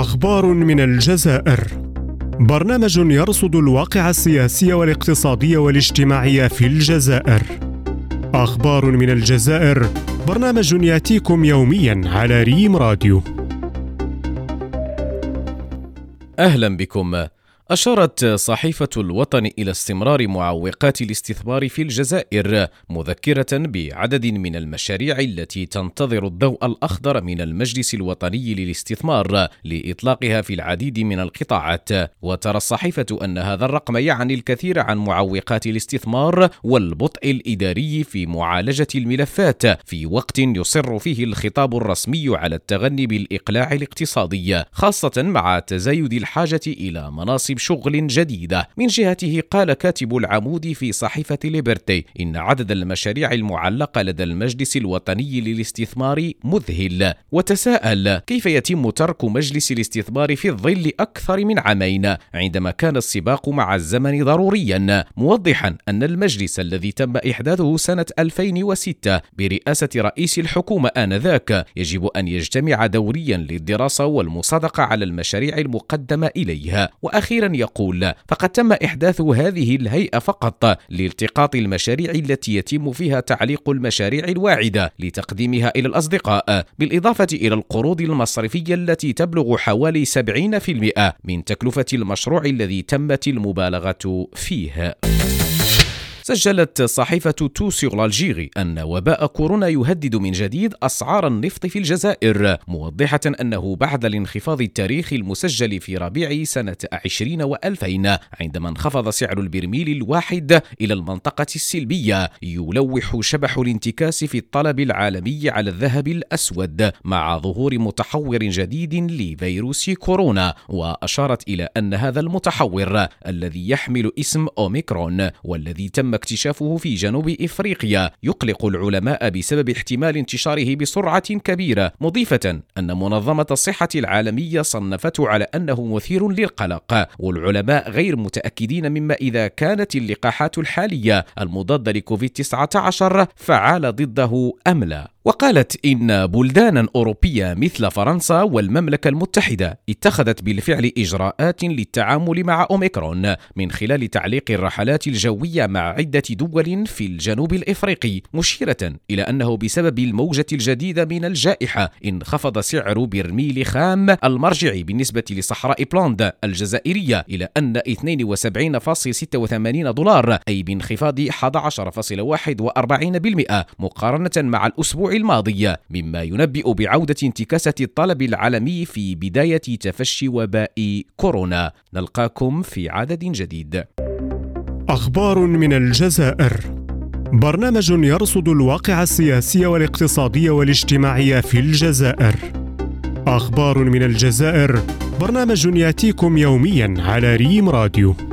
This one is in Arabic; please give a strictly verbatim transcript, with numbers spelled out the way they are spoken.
أخبار من الجزائر. برنامج يرصد الواقع السياسي والاقتصادي والاجتماعي في الجزائر. أخبار من الجزائر، برنامج يأتيكم يومياً على ريم راديو. أهلا بكم. أشارت صحيفة الوطن إلى استمرار معوقات الاستثمار في الجزائر، مذكرة بعدد من المشاريع التي تنتظر الضوء الأخضر من المجلس الوطني للاستثمار لإطلاقها في العديد من القطاعات. وترى الصحيفة أن هذا الرقم يعني الكثير عن معوقات الاستثمار والبطء الإداري في معالجة الملفات، في وقت يصر فيه الخطاب الرسمي على التغني بالإقلاع الاقتصادي، خاصة مع تزايد الحاجة إلى مناصب شغل جديدة. من جهته قال كاتب العمود في صحيفة ليبرتي إن عدد المشاريع المعلقة لدى المجلس الوطني للاستثمار مذهل، وتساءل كيف يتم ترك مجلس الاستثمار في الظل أكثر من عامين عندما كان السباق مع الزمن ضروريا، موضحا أن المجلس الذي تم إحداثه سنة ألفين وستة برئاسة رئيس الحكومة آنذاك يجب أن يجتمع دوريا للدراسة والمصادقة على المشاريع المقدمة إليها. وأخيرا يقول فقد تم إحداث هذه الهيئة فقط لالتقاط المشاريع التي يتم فيها تعليق المشاريع الواعدة لتقديمها إلى الأصدقاء، بالإضافة إلى القروض المصرفية التي تبلغ حوالي سبعين بالمئة من تكلفة المشروع الذي تمت المبالغة فيه. سجلت صحيفة تو سور الجيري أن وباء كورونا يهدد من جديد أسعار النفط في الجزائر، موضحة أنه بعد الانخفاض التاريخي المسجل في ربيع سنة عشرين وألفين عندما انخفض سعر البرميل الواحد إلى المنطقة السلبية، يلوح شبح الانتكاس في الطلب العالمي على الذهب الأسود مع ظهور متحور جديد لفيروس كورونا. وأشارت إلى أن هذا المتحور الذي يحمل اسم أوميكرون والذي تم اكتشافه في جنوب إفريقيا يقلق العلماء بسبب احتمال انتشاره بسرعة كبيرة، مضيفة أن منظمة الصحة العالمية صنفته على أنه مثير للقلق، والعلماء غير متأكدين مما إذا كانت اللقاحات الحالية المضادة لكوفيد تسعة عشر فعالة ضده أم لا. وقالت إن بلدانا أوروبية مثل فرنسا والمملكة المتحدة اتخذت بالفعل إجراءات للتعامل مع أوميكرون من خلال تعليق الرحلات الجوية مع عدة دول في الجنوب الإفريقي، مشيرة إلى أنه بسبب الموجة الجديدة من الجائحة انخفض سعر برميل خام المرجع بالنسبة لصحراء بلاند الجزائرية إلى أن اثنين وسبعين فاصلة ستة وثمانين دولار، أي بانخفاض أحد عشر فاصلة واحد وأربعين بالمئة مقارنة مع الأسبوع الماضية، مما ينبئ بعودة انتكاسة الطلب العالمي في بداية تفشي وباء كورونا. نلقاكم في عدد جديد. أخبار من الجزائر، برنامج يرصد الواقع السياسي والاقتصادي والاجتماعي في الجزائر. أخبار من الجزائر، برنامج يأتيكم يومياً على ريم راديو.